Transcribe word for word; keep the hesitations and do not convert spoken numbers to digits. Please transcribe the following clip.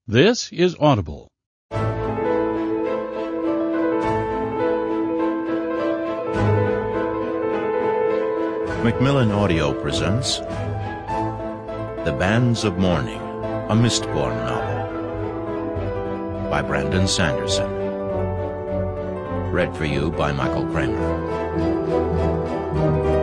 This is Audible. Macmillan Audio presents The Bands of Morning, a Mistborn novel by Brandon Sanderson. Read for you by Michael Kramer.